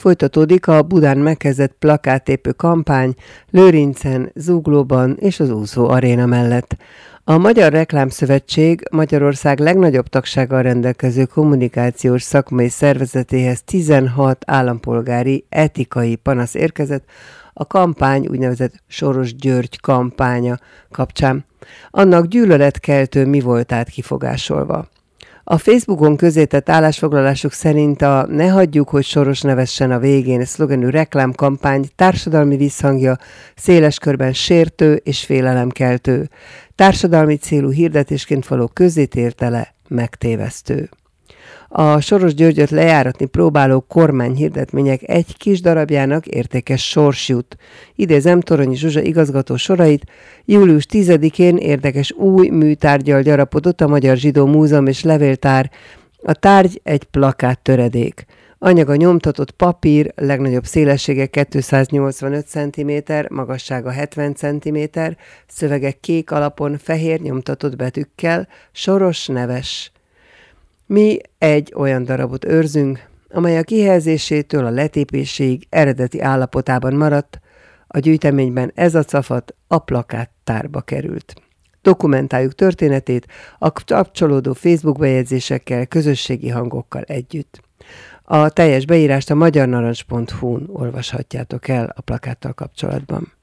Folytatódik a Budán megkezdett plakáttépő kampány Lőrincen, Zuglóban és az Úszó Aréna mellett. A Magyar Reklámszövetség Magyarország legnagyobb tagsággal rendelkező kommunikációs szakmai szervezetéhez 16 állampolgári etikai panasz érkezett a kampány úgynevezett Soros György kampánya kapcsán. Annak gyűlöletkeltő mi voltát kifogásolva. A Facebookon közzétett állásfoglalásuk szerint a Ne hagyjuk, hogy Soros nevessen a végén szlogenű reklámkampány társadalmi visszhangja széles körben sértő és félelemkeltő. Társadalmi célú hirdetésként való közzététele megtévesztő. A Soros Györgyöt lejáratni próbáló kormányhirdetmények egy kis darabjának értékes sors jut. Idézem Toronyi Zsuzsa igazgató sorait: július 10-én érdekes új műtárggyal gyarapodott a Magyar Zsidó Múzeum és Levéltár. A tárgy egy plakát töredék. Anyaga nyomtatott papír, legnagyobb szélessége 285 cm, magassága 70 cm, szövege kék alapon fehér nyomtatott betűkkel, Soros neves. Mi egy olyan darabot őrzünk, amely a kihelyezésétől a letépéséig eredeti állapotában maradt, a gyűjteményben ez a cafat a plakáttárba került. Dokumentáljuk történetét a kapcsolódó Facebook bejegyzésekkel, közösségi hangokkal együtt. A teljes beírást a magyarnarancs.hu-n olvashatjátok el a plakáttal kapcsolatban.